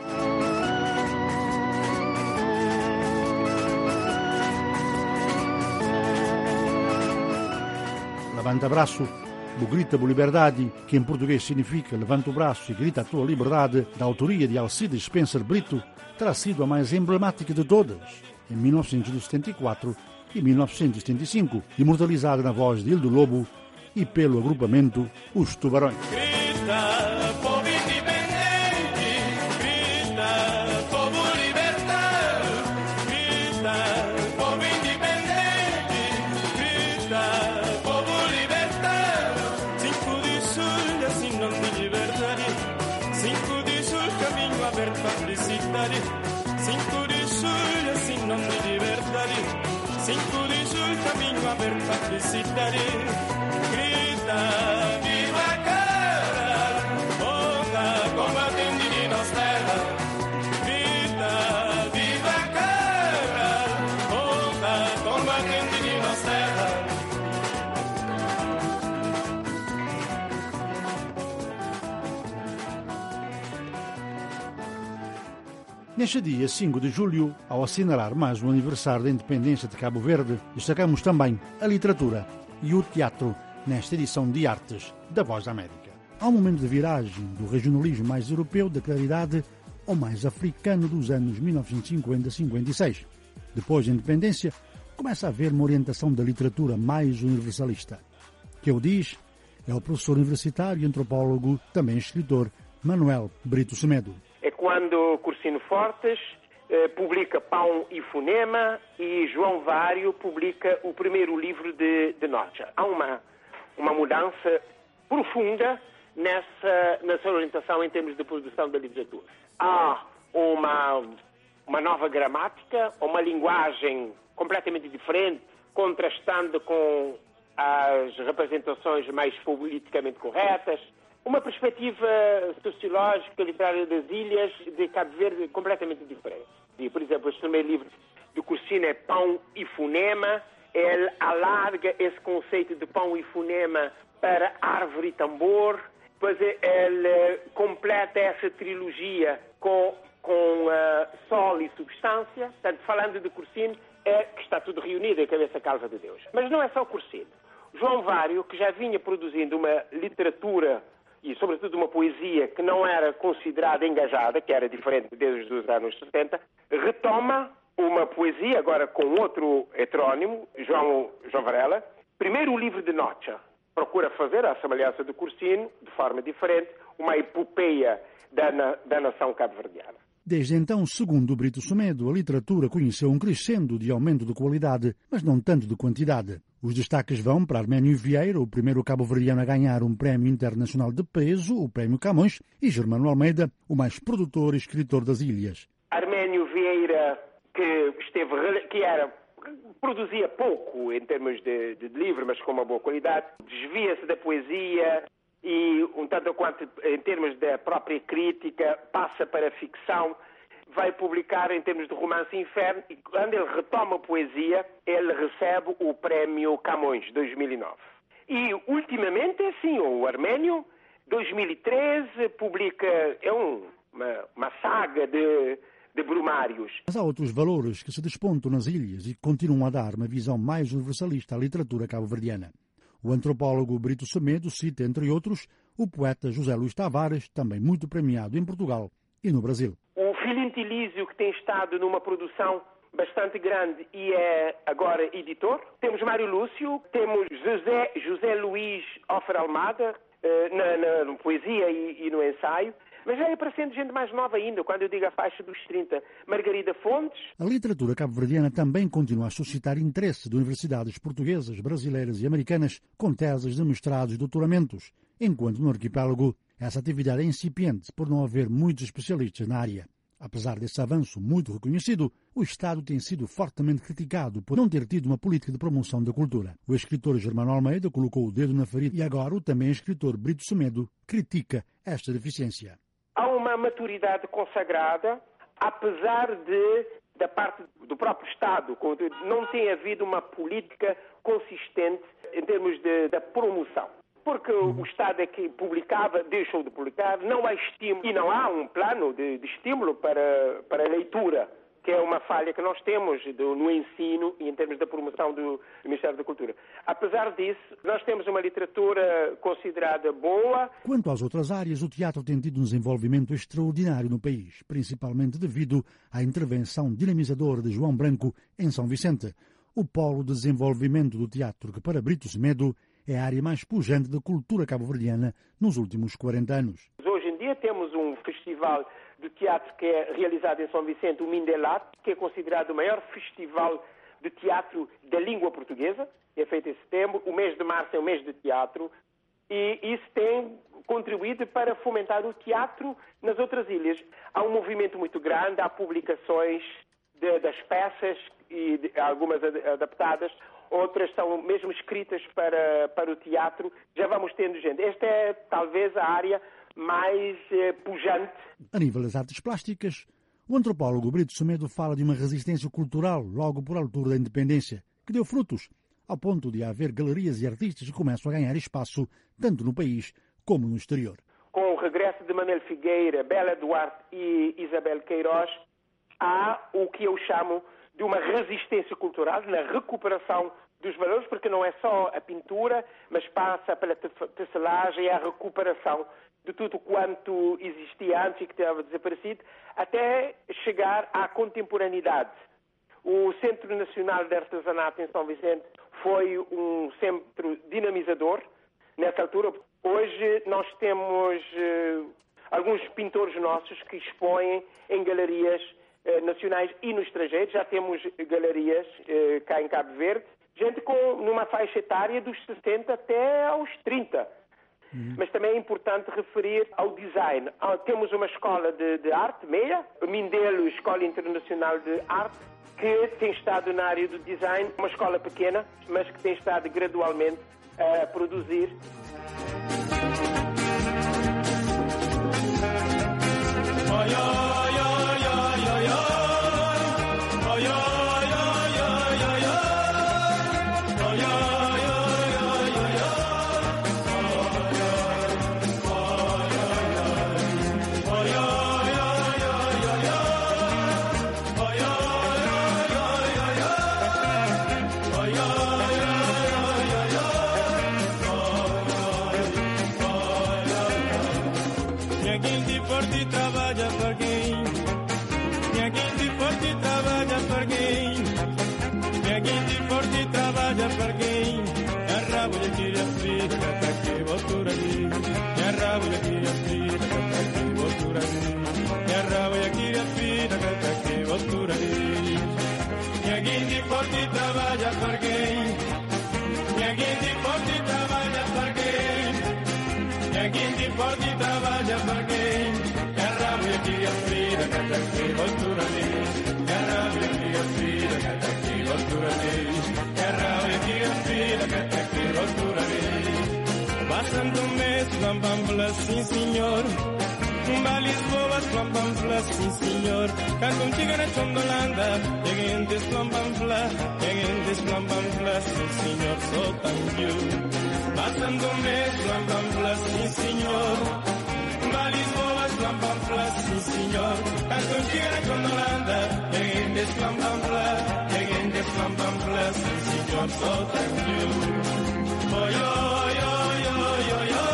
Levanta Braço, o Grita por Liberdade, que em português significa Levanta o Braço e Grita a Tua Liberdade, da autoria de Alcides Spencer Brito, terá sido a mais emblemática de todas, em 1974 e 1975, imortalizada na voz de Hildo Lobo e pelo agrupamento Os Tubarões. Grita, viva cara, boca, combatente de nossa terra. Grita, viva cara, boca, combatente de nossa terra. Neste dia 5 de julho, ao assinalar mais um aniversário da independência de Cabo Verde, destacamos também a literatura e o teatro nesta edição de Artes da Voz da América. Há um momento de viragem do regionalismo mais europeu da claridade ao mais africano dos anos 1950-56. Depois da independência, começa a haver uma orientação da literatura mais universalista. Que o diz é o professor universitário e antropólogo, também escritor, Manuel Brito Semedo. É quando Cursino Fortes publica Pão e Fonema e João Vário publica o primeiro livro de Nocha. Há uma mudança profunda nessa orientação em termos de produção da literatura. Há uma nova gramática, uma linguagem completamente diferente, contrastando com as representações mais politicamente corretas, uma perspectiva sociológica, literária das ilhas de Cabo Verde completamente diferente. E, por exemplo, este primeiro livro de Cursino é Pão e Fonema. Ele alarga esse conceito de pão e fonema para árvore e tambor. Depois ele completa essa trilogia com sol e substância. Portanto, falando de Cursino, é que está tudo reunido em Cabeça Calva de Deus. Mas não é só Cursino. João Vário, que já vinha produzindo uma literatura e, sobretudo, uma poesia que não era considerada engajada, que era diferente desde os anos 60, retoma uma poesia, agora com outro heterónimo, João Varela. Primeiro o livro de Nocha. Procura fazer, à semelhança do Cursino, de forma diferente, uma epopeia da nação cabo-verdiana. Desde então, segundo Brito Semedo, a literatura conheceu um crescendo de aumento de qualidade, mas não tanto de quantidade. Os destaques vão para Arménio Vieira, o primeiro cabo-verdiano a ganhar um prémio internacional de peso, o Prémio Camões, e Germano Almeida, o mais produtor e escritor das ilhas. Arménio Vieira, produzia pouco em termos de livro, mas com uma boa qualidade, desvia-se da poesia e, um tanto quanto em termos da própria crítica, passa para a ficção. Vai publicar em termos de romance Inferno e quando ele retoma a poesia, ele recebe o Prémio Camões 2009. E ultimamente é assim, o Arménio 2013 publica uma saga de brumários. Mas há outros valores que se despontam nas ilhas e que continuam a dar uma visão mais universalista à literatura cabo-verdiana. O antropólogo Brito Semedo cita, entre outros, o poeta José Luís Tavares, também muito premiado em Portugal e no Brasil. O Filinto Elísio, que tem estado numa produção bastante grande e é agora editor. Temos Mário Lúcio, temos José Luís Offer Almada, na poesia e no ensaio, mas já é aparecendo gente mais nova ainda, quando eu digo a faixa dos 30. Margarida Fontes. A literatura cabo-verdiana também continua a suscitar interesse de universidades portuguesas, brasileiras e americanas com teses de mestrados e doutoramentos, enquanto no arquipélago essa atividade é incipiente por não haver muitos especialistas na área. Apesar desse avanço muito reconhecido, o Estado tem sido fortemente criticado por não ter tido uma política de promoção da cultura. O escritor Germano Almeida colocou o dedo na ferida e agora o também escritor Brito Semedo critica esta deficiência. Há uma maturidade consagrada, apesar da parte do próprio Estado, não tem havido uma política consistente em termos da promoção. Porque o Estado é que publicava, deixou de publicar, não há estímulo e não há um plano de estímulo para a leitura, que é uma falha que nós temos no ensino e em termos da promoção do Ministério da Cultura. Apesar disso, nós temos uma literatura considerada boa. Quanto às outras áreas, o teatro tem tido um desenvolvimento extraordinário no país, principalmente devido à intervenção dinamizadora de João Branco em São Vicente, o polo de desenvolvimento do teatro que, para Brito Semedo, é a área mais pujante da cultura cabo-verdiana nos últimos 40 anos. Hoje em dia temos um festival de teatro que é realizado em São Vicente, o Mindelat, que é considerado o maior festival de teatro da língua portuguesa, é feito em setembro. O mês de março é o mês de teatro e isso tem contribuído para fomentar o teatro nas outras ilhas. Há um movimento muito grande, há publicações das peças e algumas adaptadas, outras são mesmo escritas para o teatro. Já vamos tendo gente. Esta é talvez a área mais pujante. A nível das artes plásticas, o antropólogo Brito Semedo fala de uma resistência cultural logo por altura da independência, que deu frutos, ao ponto de haver galerias e artistas que começam a ganhar espaço tanto no país como no exterior. Com o regresso de Manuel Figueira, Bela Duarte e Isabel Queiroz, há o que eu chamo de uma resistência cultural na recuperação dos valores, porque não é só a pintura, mas passa pela tecelagem e a recuperação de tudo quanto existia antes e que estava desaparecido, até chegar à contemporaneidade. O Centro Nacional de Artesanato em São Vicente foi um centro dinamizador nessa altura. Hoje nós temos alguns pintores nossos que expõem em galerias nacionais e no estrangeiro. Já temos galerias cá em Cabo Verde, gente numa faixa etária dos 60 até aos 30. Mas também é importante referir ao design. Temos uma escola de arte, MEIA, Mindelo Escola Internacional de Arte, que tem estado na área do design, uma escola pequena, mas que tem estado gradualmente a produzir. Sim, senhor. Lisboa, Slambambla, sim, senhor. Canto um tigre na Chondolanda, cheguei de Slambambla, sim, senhor. Sou tanguio. Passando um mês, Slambambla, sim, senhor. Lisboa, Slambambla, sim, senhor. Canto um tigre na Chondolanda, cheguei de Slambambla, sim, senhor. Sou tanguio. Oi, oi, oi, oi, oi, oi.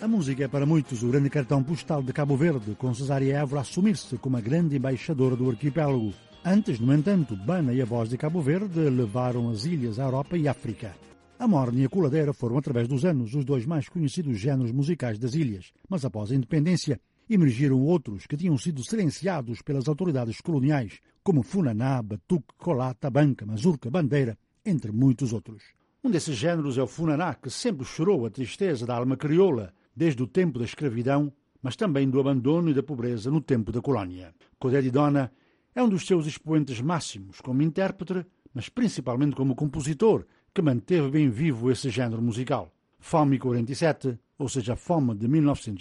A música é para muitos o grande cartão postal de Cabo Verde, com Cesária Évora a assumir-se como a grande embaixadora do arquipélago. Antes, no entanto, Bana e a Voz de Cabo Verde levaram as ilhas à Europa e África. A morna e a coladeira foram, através dos anos, os dois mais conhecidos géneros musicais das ilhas, mas após a independência, emergiram outros que tinham sido silenciados pelas autoridades coloniais, como funaná, batuque, colata, banca, mazurca, bandeira, entre muitos outros. Um desses géneros é o funaná, que sempre chorou a tristeza da alma crioula, desde o tempo da escravidão, mas também do abandono e da pobreza no tempo da colónia. Codé Dona é um dos seus expoentes máximos, como intérprete, mas principalmente como compositor, que manteve bem vivo esse género musical. Fome 47, ou seja, Fome de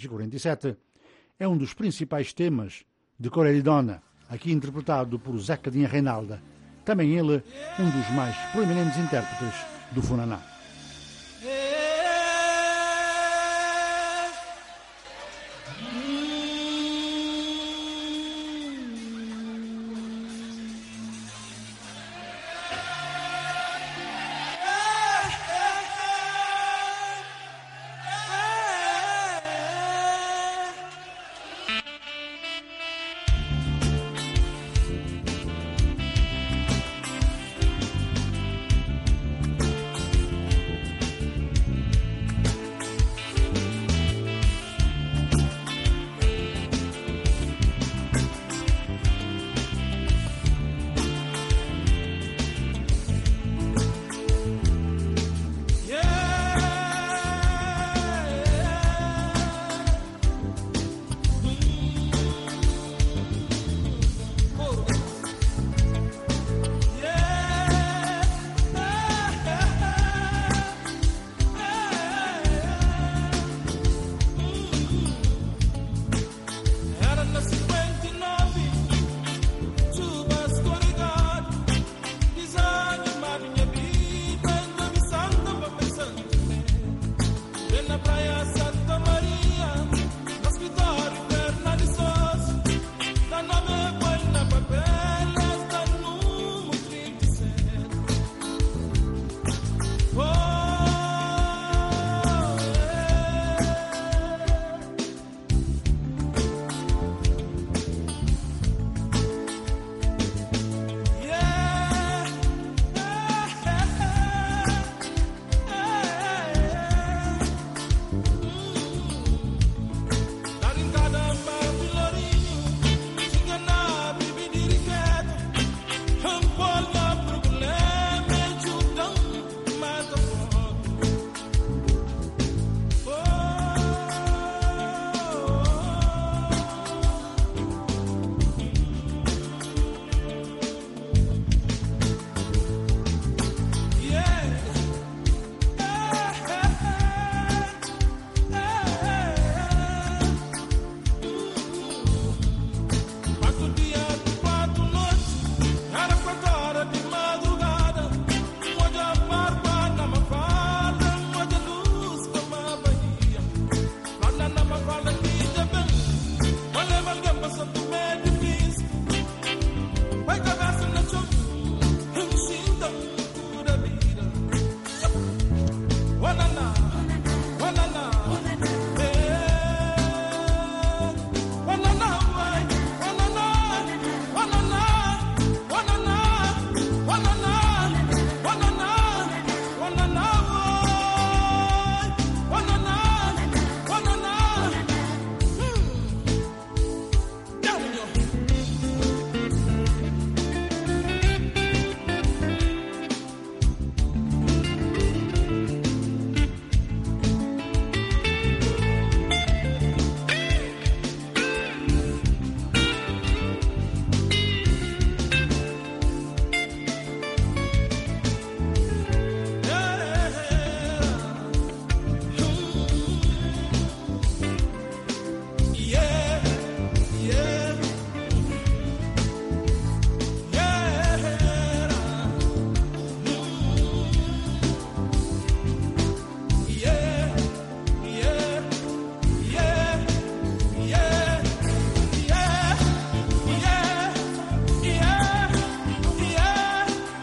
1947, é um dos principais temas de Codé Dona, aqui interpretado por Zeca Dinha Reinalda, também ele um dos mais proeminentes intérpretes do funaná.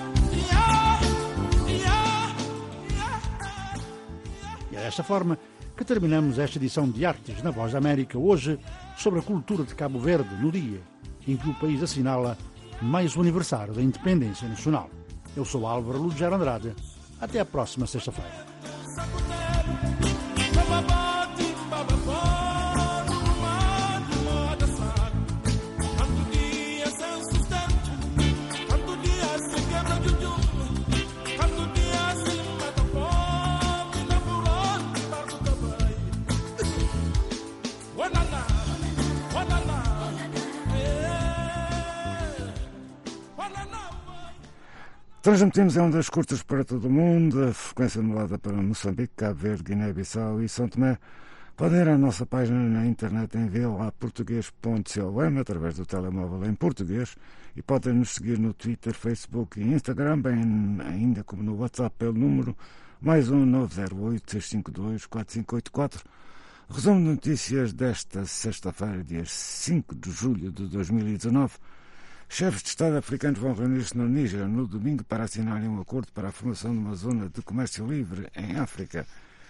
Desta forma, que terminamos esta edição de Artes na Voz da América, hoje sobre a cultura de Cabo Verde, no dia em que o país assinala mais o aniversário da independência nacional. Eu sou Álvaro Lugero Andrade. Até a próxima sexta-feira. Transmitimos em ondas curtas para todo o mundo, a frequência anulada para Moçambique, Cabo Verde, Guiné-Bissau e São Tomé. Podem ir à nossa página na internet em voaportugues.com, através do telemóvel em português, e podem nos seguir no Twitter, Facebook e Instagram, bem ainda como no WhatsApp pelo número +1 908 652 4584. Resumo de notícias desta sexta-feira, dia 5 de julho de 2019. Chefes de Estado africanos vão reunir-se no Níger no domingo para assinarem um acordo para a formação de uma zona de comércio livre em África.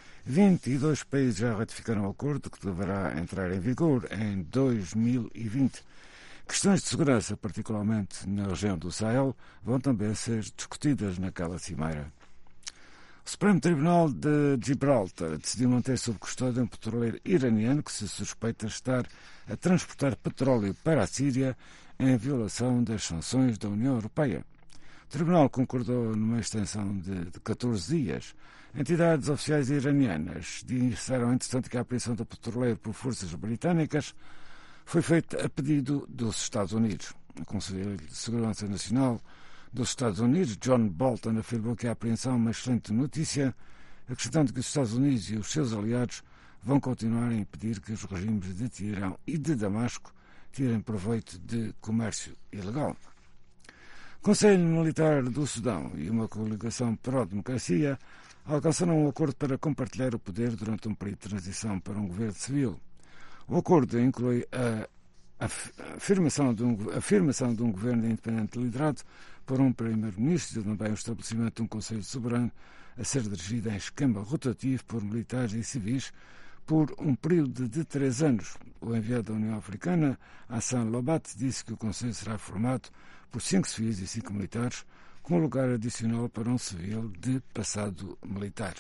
22 países já ratificaram o acordo, que deverá entrar em vigor em 2020. Questões de segurança, particularmente na região do Sahel, vão também ser discutidas naquela cimeira. O Supremo Tribunal de Gibraltar decidiu manter sob custódia um petroleiro iraniano que se suspeita estar a transportar petróleo para a Síria em violação das sanções da União Europeia. O Tribunal concordou numa extensão de 14 dias. Entidades oficiais iranianas disseram, entretanto, que a apreensão do petroleiro por forças britânicas foi feita a pedido dos Estados Unidos. O Conselho de Segurança Nacional dos Estados Unidos, John Bolton, afirmou que a apreensão é uma excelente notícia, acrescentando que os Estados Unidos e os seus aliados vão continuar a impedir que os regimes de Teherão e de Damasco tirem proveito de comércio ilegal. O Conselho Militar do Sudão e uma coligação pró-democracia alcançaram um acordo para compartilhar o poder durante um período de transição para um governo civil. O acordo inclui a afirmação de um governo independente liderado por um primeiro-ministro e também o estabelecimento de um Conselho Soberano a ser dirigido em esquema rotativo por militares e civis por um período de 3 anos. O enviado da União Africana, Hassan Lobat, disse que o Conselho será formado por 5 civis e 5 militares, com lugar adicional para um civil de passado militar.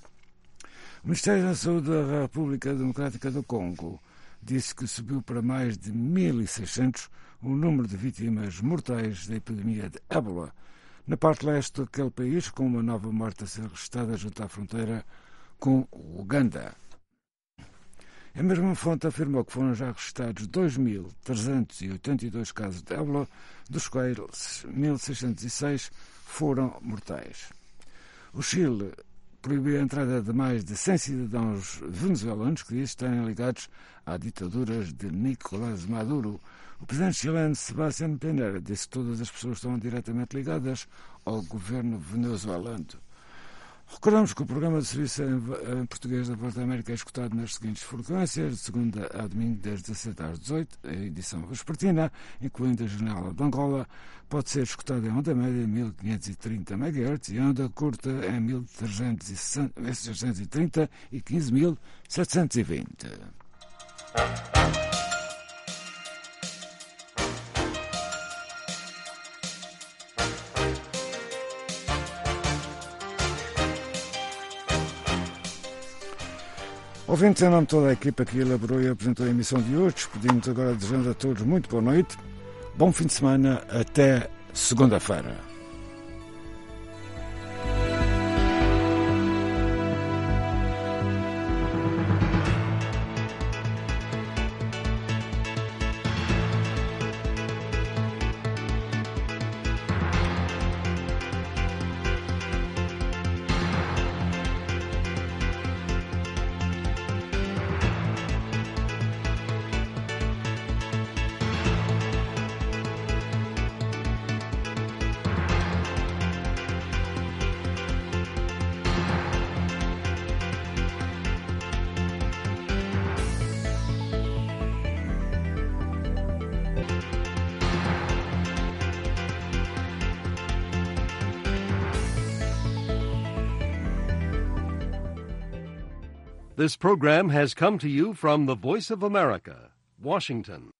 O Ministério da Saúde da República Democrática do Congo disse que subiu para mais de 1.600 o número de vítimas mortais da epidemia de ébola na parte leste daquele país, com uma nova morte a ser registrada junto à fronteira com o Uganda. A mesma fonte afirmou que foram já registrados 2.382 casos de ébola, dos quais 1.606 foram mortais. O Chile proibiu a entrada de mais de 100 cidadãos venezuelanos que estarem ligados a ditaduras de Nicolás Maduro. O presidente chileno Sebastián Piñera disse que todas as pessoas estão diretamente ligadas ao governo venezuelano. Recordamos que o programa de serviço em português da Voz da América é escutado nas seguintes frequências, de segunda a domingo, das 17 às 18, a edição vespertina, incluindo a janela de Angola, pode ser escutada em onda média em 1530 MHz e onda curta em 1330 e 15.720. Ouvintes, em nome de toda a equipa que elaborou e apresentou a emissão de hoje, despedimos agora desejando a todos muito boa noite, bom fim de semana, até segunda-feira. This program has come to you from the Voice of America, Washington.